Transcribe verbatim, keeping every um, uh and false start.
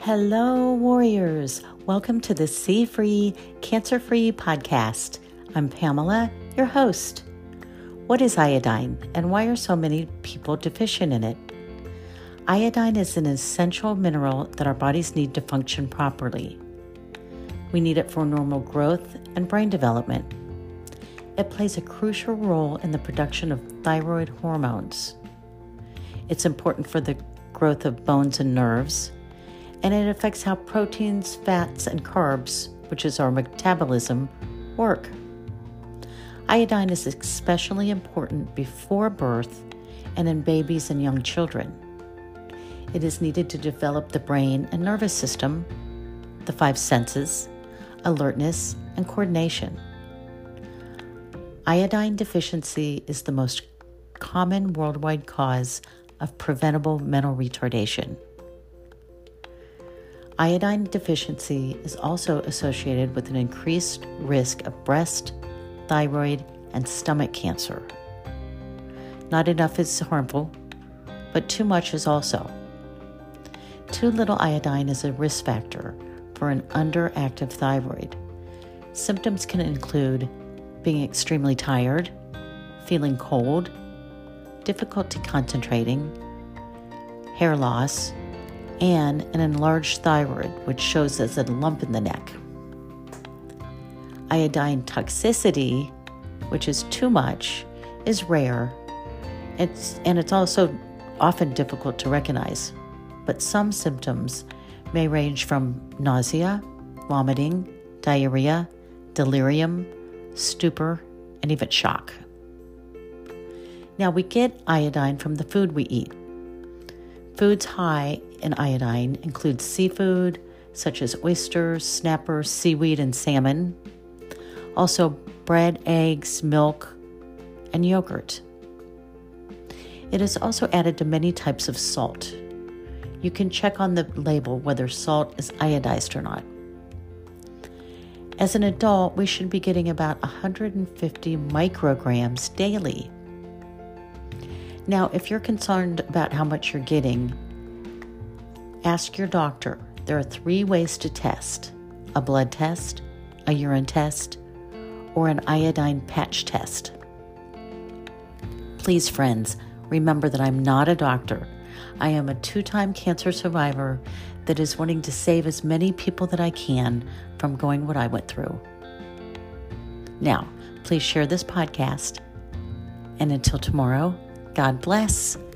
Hello, warriors. Welcome to the C-Free, Cancer-Free podcast. I'm Pamela, your host. What is iodine, and why are so many people deficient in it? Iodine is an essential mineral that our bodies need to function properly. We need it for normal growth and brain development. It plays a crucial role in the production of thyroid hormones. It's important for the growth of bones and nerves, and it affects how proteins, fats, and carbs, which is our metabolism, work. Iodine is especially important before birth and in babies and young children. It is needed to develop the brain and nervous system, the five senses, alertness, and coordination. Iodine deficiency is the most common worldwide cause of preventable mental retardation. Iodine deficiency is also associated with an increased risk of breast, thyroid, and stomach cancer. Not enough is harmful, but too much is also. Too little iodine is a risk factor for an underactive thyroid. Symptoms can include being extremely tired, feeling cold, difficulty concentrating, hair loss, and an enlarged thyroid, which shows as a lump in the neck. Iodine toxicity, which is too much, is rare, it's, and it's also often difficult to recognize. But some symptoms may range from nausea, vomiting, diarrhea, delirium, stupor, and even shock. Now, we get iodine from the food we eat. Foods high in iodine include seafood, such as oysters, snapper, seaweed, and salmon. Also, bread, eggs, milk, and yogurt. It is also added to many types of salt. You can check on the label whether salt is iodized or not. As an adult, we should be getting about one hundred fifty micrograms daily. Now, if you're concerned about how much you're getting, ask your doctor. There are three ways to test: a blood test, a urine test, or an iodine patch test. Please, friends, remember that I'm not a doctor. I am a two-time cancer survivor that is wanting to save as many people that I can from going what I went through. Now, please share this podcast. And until tomorrow, God bless.